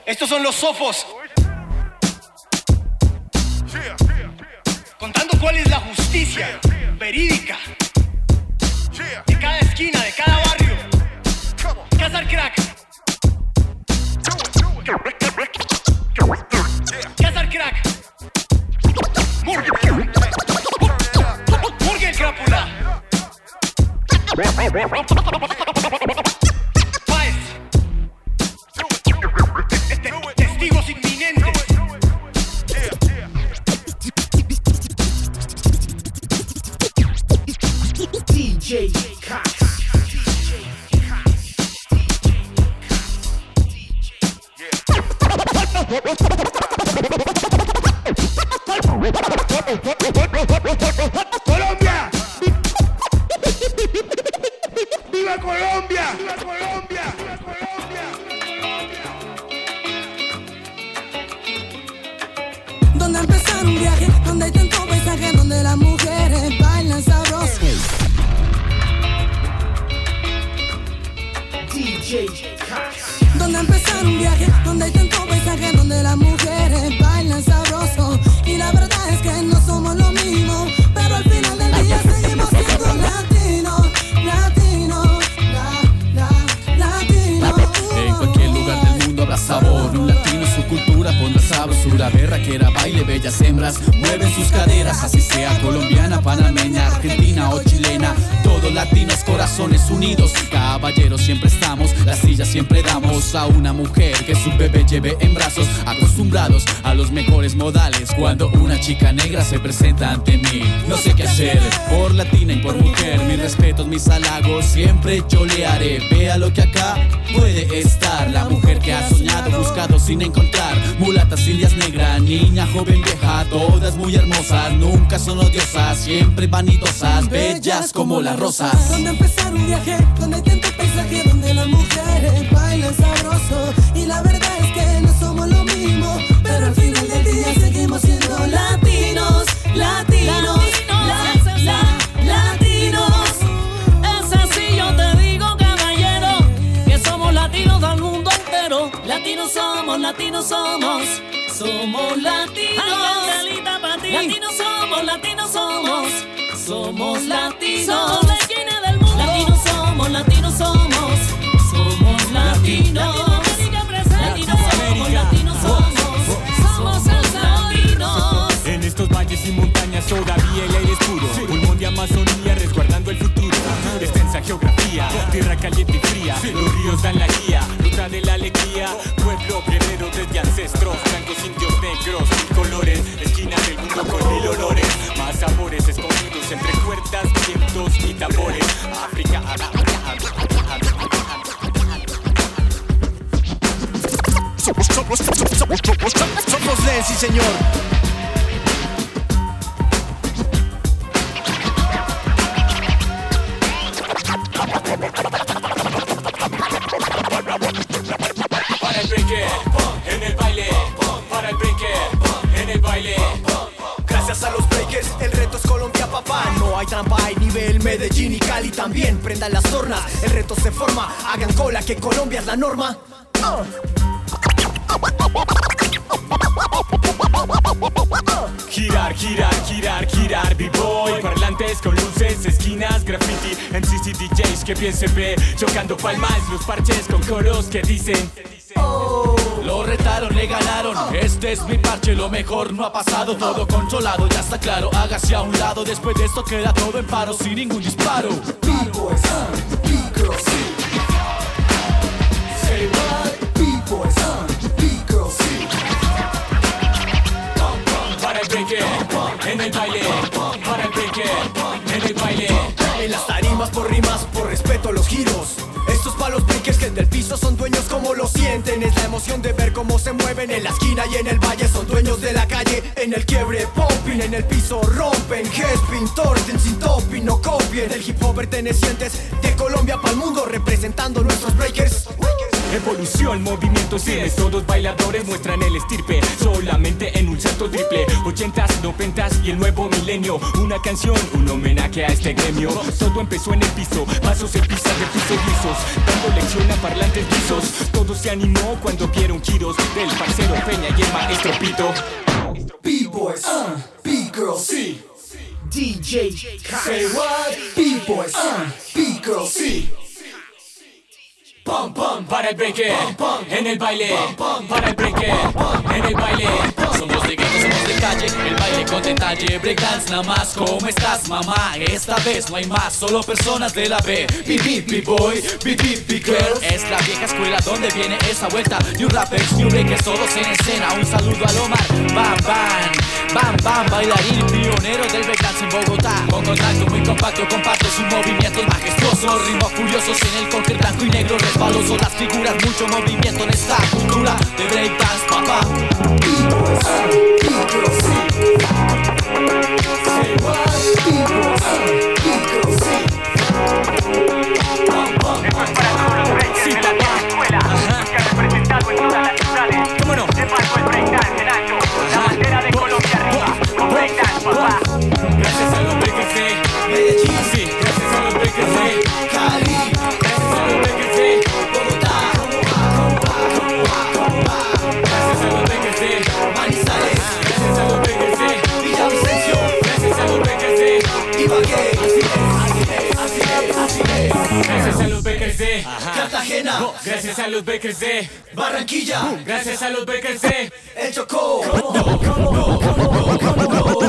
Estos son los sofos. Contando cuál es la justicia verídica de cada esquina, de cada barrio. Cazar crack. Cazar crack. Murgue el crápula. Paez. Testigos inminentes. DJ Cox. Colombia. ¡Viva Colombia! ¡Viva Colombia! ¡Viva Colombia! Donde empezar un viaje, donde hay tanto paisaje, donde las mujeres bailan sabroso. DJ Cox. Donde empezar un viaje, donde hay tanto paisaje, donde las mujeres bailan sabroso. Y la verdad es que no somos lo mismo, pero al final del día seguimos siendo latinos, latinos, latinos. En cualquier lugar del mundo habrá sabor. Un latino, su cultura pondrá sabrosura. Berraquera, baile, bellas hembras mueven sus caderas. Así sea colombiana, panameña, argentina o chilena. Todos latinos, corazones unidos. Caballeros siempre estamos, la silla siempre damos a una mujer que su bebé lleve en brazos. Acostumbrados a los mejores modales. Cuando una chica negra se presenta ante mí, no sé qué hacer, por latina y por mujer. Mis respetos, mis halagos, siempre yo le haré. Vea lo que acá puede estar. La mujer que ha soñado, buscado sin encontrar. Mulatas, indias, negra, niña, joven, vieja. Todas muy hermosas, nunca son odiosas. Siempre vanidosas, bellas como las rosas. Donde empezar un viaje, donde hay tanto paisaje, donde las mujeres bailan sabroso. Y la verdad es que no somos lo mismo, pero al final del día seguimos siendo latinos, latinos, latinos. Es así, yo te digo, caballero, que somos latinos del mundo entero. Latinos somos, latinos somos. Somos latinos. Latinos somos, latinos somos. Somos latinos. Somos la esquina del mundo. Latinos somos, latinos somos. Somos latinos. Latinos somos, latinos somos. Somos latinos. En estos valles y montañas todavía el aire es puro. Pulmón de Amazonía resguardando el futuro. Extensa geografía, tierra caliente y fría. Los ríos dan la guía, ruta de la alegría. Pueblo guerrero desde ancestros, blancos, indios, negros, colores. Esquinas del mundo con 1000 olores. Más sabores escondidos entre cuerdas, vientos y tambores. África, Somos Lenzi, señor. para el brinque, en el baile. Para el brinque, en el baile. Gracias a los breakers, el reto es Colombia, papá. No hay trampa, hay nivel, Medellín y Cali también. Prendan las tornas, el reto se forma. Hagan cola, que Colombia es la norma. Girar, girar, girar, girar, b-boy. Parlantes con luces, esquinas, graffiti, MCs y DJs que bien se ve. Chocando palmas, los parches con coros que dicen Lo retaron, le ganaron. Este es mi parche, lo mejor no ha pasado. Todo controlado, ya está claro. Hágase a un lado, después de esto queda todo en paro sin ningún disparo. B-boys, B-girls, say what? B-boys, B-girls, para el brinque, en el baile. Para el brinque, en el baile. En las tarimas por rimas, por respeto a los giros. Estos palos breakers que del piso son dueños como lo sienten. Es la emoción de ver cómo se mueven en la esquina y en el valle. Son dueños de la calle, en el quiebre popping. En el piso rompen, headspin, torten sin topping. No copien el hip hop pertenecientes de Colombia para el mundo, representando nuestros breakers. Evolución, movimientos firmes, todos bailadores muestran el estirpe. Solamente en un salto triple. 80s, 90s y el nuevo milenio. Una canción, un homenaje a este gremio. Todo empezó en el piso, pasos en pistas de piso lisos, dando lección a parlantes lisos. Todo todo se animó cuando vieron giros del parcero Peña y el maestro Pito. B-boys, B-girls, Sí, DJ say what? B-boys, B-girls, Sí. Pam, pam, Para el breaker, en el baile. Para el breaker, en el baile. Somos de gueto, somos de calle, el baile con detalle. Breakdance nada más, ¿cómo estás, mamá? Esta vez no hay más, solo personas de la B. B-boy, B-girl. Es la vieja escuela donde viene esa vuelta. New rappers, new breakers, todos en escena. Un saludo al Omar, bam, bam. Bam, bam, bailarín pionero del breakdance en Bogotá. Con contacto muy compacto, comparto sus movimientos majestuosos. Ritmos furiosos en el concreto blanco y negro resbaloso. Las figuras, mucho movimiento en esta cultura de breakdance, papá. B-boys, B-girls, Say what? B-boys, B-girls, Sí, papá. Ajá. Que ha representado en todas las ciudades. ¿Cómo no? De Paco el breakdance en alto. La bandera de Colombia arriba. Con breakdance, papá. Gracias a los breakers de Medellín, Sí, gracias a los breakers de Cali, Gracias a los breakers de Bogotá, Gracias a los breakers de Manizales, Gracias a los breakers de Villavicencio, Gracias a los breakers de Ibagué, así es, Gracias a los breakers de Cartagena, Gracias a los breakers de Barranquilla, Gracias a los breakers de El Chocó,